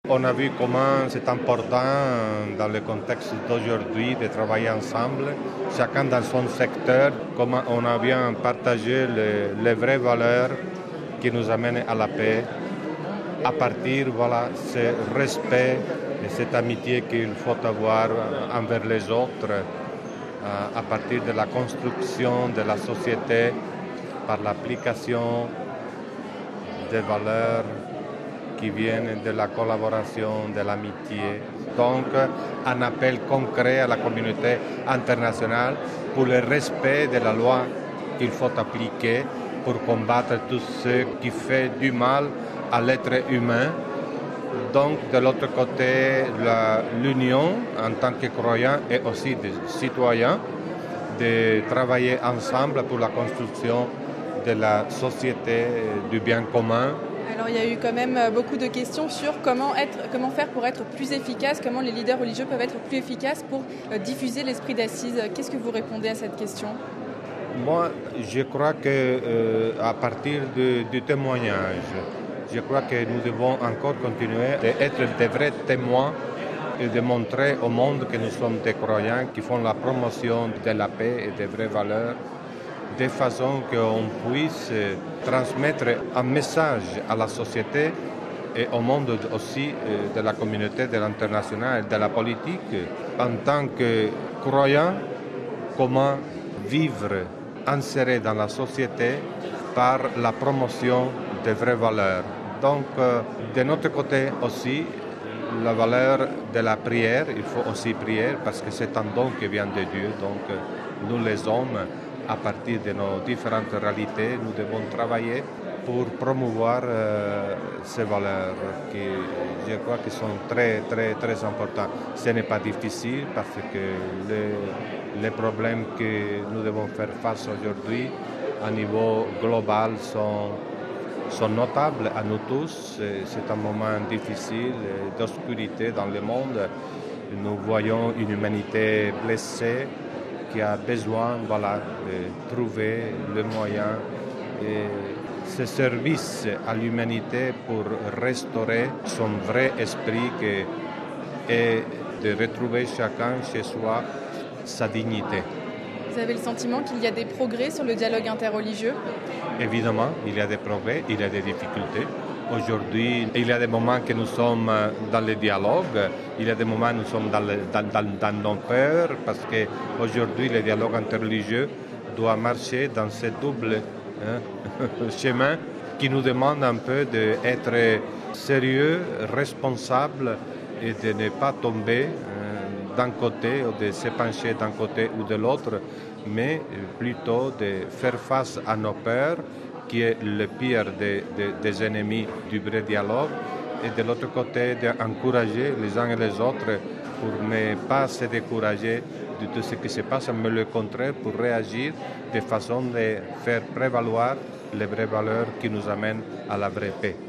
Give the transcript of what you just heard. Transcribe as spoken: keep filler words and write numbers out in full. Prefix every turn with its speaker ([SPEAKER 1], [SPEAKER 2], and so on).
[SPEAKER 1] On a vu comment c'est important dans le contexte d'aujourd'hui de travailler ensemble, chacun dans son secteur, comment on a bien partagé les, les vraies valeurs qui nous amènent à la paix, à partir voilà, ce respect et cette amitié qu'il faut avoir envers les autres, à partir de la construction de la société par l'application des valeurs qui viennent de la collaboration, de l'amitié. Donc, un appel concret à la communauté internationale pour le respect de la loi qu'il faut appliquer pour combattre tout ce qui fait du mal à l'être humain. Donc, de l'autre côté, la, l'Union, en tant que croyants et aussi des citoyens, de travailler ensemble pour la construction de la société, du bien commun.
[SPEAKER 2] Alors, il y a eu quand même beaucoup de questions sur comment, être, comment faire pour être plus efficace, comment les leaders religieux peuvent être plus efficaces pour euh, diffuser l'esprit d'Assise. Qu'est-ce que vous répondez à cette question ?
[SPEAKER 1] Moi, je crois qu'à euh, partir de, du témoignage, je crois que nous devons encore continuer d'être des vrais témoins et de montrer au monde que nous sommes des croyants qui font la promotion de la paix et des vraies valeurs, de façon qu'on puisse transmettre un message à la société et au monde aussi de la communauté, de l'international et de la politique, en tant que croyants, comment vivre inséré dans la société par la promotion des vraies valeurs. Donc, de notre côté aussi, la valeur de la prière, il faut aussi prier parce que c'est un don qui vient de Dieu. Donc, nous les hommes, à partir de nos différentes réalités, nous devons travailler pour promouvoir euh, ces valeurs qui, je crois, qui sont très, très, très importantes. Ce n'est pas difficile parce que les, les problèmes que nous devons faire face aujourd'hui à niveau global sont, sont notables à nous tous. C'est un moment difficile d'obscurité dans le monde. Nous voyons une humanité blessée qui a besoin voilà, de trouver le moyen et ce service à l'humanité pour restaurer son vrai esprit que, et de retrouver chacun chez soi sa dignité.
[SPEAKER 2] Vous avez le sentiment qu'il y a des progrès sur le dialogue interreligieux ?
[SPEAKER 1] Évidemment, il y a des progrès, il y a des difficultés. Aujourd'hui, il y a des moments que nous sommes dans le dialogue, il y a des moments où nous sommes dans, le, dans, dans, dans nos peurs, parce qu'aujourd'hui, le dialogue interreligieux doit marcher dans ce double hein, chemin qui nous demande un peu d'être sérieux, responsable et de ne pas tomber euh, d'un côté ou de se pencher d'un côté ou de l'autre, mais plutôt de faire face à nos peurs, qui est le pire des, des, des ennemis du vrai dialogue, et de l'autre côté d'encourager les uns et les autres pour ne pas se décourager de tout ce qui se passe, mais le contraire pour réagir de façon de faire prévaloir les vraies valeurs qui nous amènent à la vraie paix.